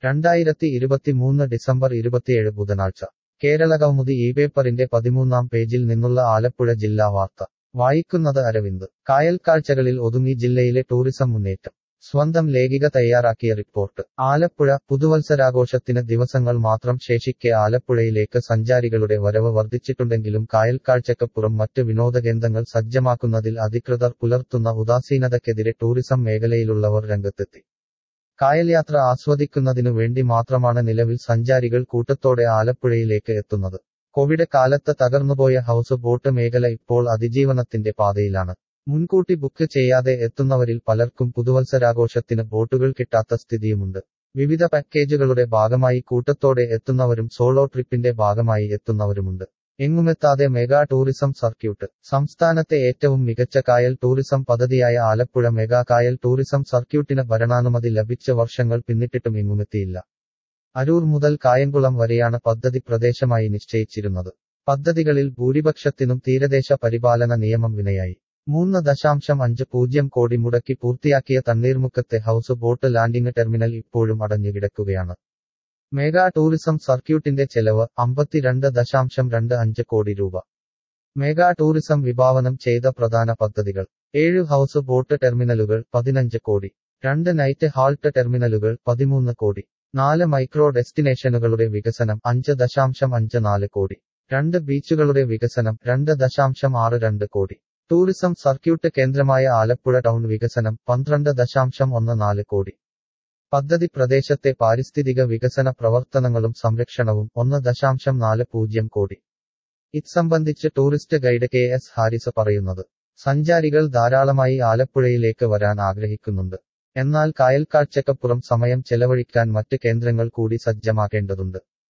2023 December 27 ബുധനാഴ്ച കേരളകൗമുദി ഈ പേപ്പറിന്റെ 13-ാം പേജിൽ നിന്നുള്ള ആലപ്പുഴ ജില്ലാ വാർത്ത വായിക്കുന്നത് അരവിന്ദ്. കായൽക്കാഴ്ചകളിൽ ഒതുങ്ങി ജില്ലയിലെ ടൂറിസം മുന്നേറ്റം. സ്വന്തം ലേഖിക തയ്യാറാക്കിയ റിപ്പോർട്ട്. ആലപ്പുഴ. പുതുവത്സരാഘോഷത്തിന് ദിവസങ്ങൾ മാത്രം ശേഷിക്കെ ആലപ്പുഴയിലേക്ക് സഞ്ചാരികളുടെ വരവ് വർദ്ധിച്ചിട്ടുണ്ടെങ്കിലും കായൽക്കാഴ്ചക്കപ്പുറം മറ്റ് വിനോദകേന്ദ്രങ്ങൾ സജ്ജമാക്കുന്നതിൽ അധികൃതർ പുലർത്തുന്ന ഉദാസീനതയ്ക്കെതിരെ ടൂറിസം മേഖലയിലുള്ളവർ രംഗത്തെത്തി. കായൽയാത്ര ആസ്വദിക്കുന്നതിനു വേണ്ടി മാത്രമാണ് നിലവിൽ സഞ്ചാരികൾ കൂട്ടത്തോടെ ആലപ്പുഴയിലേക്ക് എത്തുന്നത്. കോവിഡ് കാലത്ത് തകർന്നുപോയ ഹൗസ് ബോട്ട് മേഖല ഇപ്പോൾ അതിജീവനത്തിന്റെ പാതയിലാണ്. മുൻകൂട്ടി ബുക്ക് ചെയ്യാതെ എത്തുന്നവരിൽ പലർക്കും പുതുവത്സരാഘോഷത്തിന് ബോട്ടുകൾ കിട്ടാത്ത സ്ഥിതിയുമുണ്ട്. വിവിധ പാക്കേജുകളുടെ ഭാഗമായി കൂട്ടത്തോടെ എത്തുന്നവരും സോളോ ട്രിപ്പിന്റെ ഭാഗമായി എത്തുന്നവരുമുണ്ട്. എങ്ങുമെത്താതെ മെഗാ ടൂറിസം സർക്യൂട്ട്. സംസ്ഥാനത്തെ ഏറ്റവും മികച്ച കായൽ ടൂറിസം പദ്ധതിയായ ആലപ്പുഴ മെഗാ കായൽ ടൂറിസം സർക്യൂട്ടിന് ഭരണാനുമതി ലഭിച്ച വർഷങ്ങൾ പിന്നിട്ടിട്ടും എങ്ങുമെത്തിയില്ല. അരൂർ മുതൽ കായംകുളം വരെയാണ് പദ്ധതി പ്രദേശമായി നിശ്ചയിച്ചിരുന്നത്. പദ്ധതികളിൽ ഭൂരിപക്ഷത്തിനും തീരദേശ പരിപാലന നിയമം വിനയായി. 3.50 കോടി മുടക്കി പൂർത്തിയാക്കിയ തണ്ണീർമുക്കത്തെ ഹൗസ് ബോട്ട് ലാൻഡിംഗ് ടെർമിനൽ ഇപ്പോഴും അടഞ്ഞുകിടക്കുകയാണ്. മെഗാ ടൂറിസം സർക്യൂട്ടിന്റെ ചെലവ് 52.25 കോടി രൂപ. മെഗാ ടൂറിസം വിഭാവനം ചെയ്ത പ്രധാന പദ്ധതികൾ: 7 ഹൗസ് ബോട്ട് ടെർമിനലുകൾ 15 കോടി, 2 നൈറ്റ് ഹാൾട്ട് ടെർമിനലുകൾ 13 കോടി, 4 മൈക്രോ ഡെസ്റ്റിനേഷനുകളുടെ വികസനം 5.54 കോടി, 2 ബീച്ചുകളുടെ വികസനം 2.62 കോടി. ടൂറിസം സർക്യൂട്ട് കേന്ദ്രമായ ആലപ്പുഴ ടൗൺ വികസനം 12.14 കോടി. പദ്ധതി പ്രദേശത്തെ പാരിസ്ഥിതിക വികസന പ്രവർത്തനങ്ങളും സംരക്ഷണവും 1.40 കോടി. ഇത്സംബന്ധിച്ച് ടൂറിസ്റ്റ് ഗൈഡ് KS ഹാരിസ് പറയുന്നത്: സഞ്ചാരികൾ ധാരാളമായി ആലപ്പുഴയിലേക്ക് വരാൻ ആഗ്രഹിക്കുന്നുണ്ട്. എന്നാൽ കായൽക്കാഴ്ചക്കപ്പുറം സമയം ചെലവഴിക്കാൻ മറ്റ് കേന്ദ്രങ്ങൾ കൂടി സജ്ജമാക്കേണ്ടതുണ്ട്.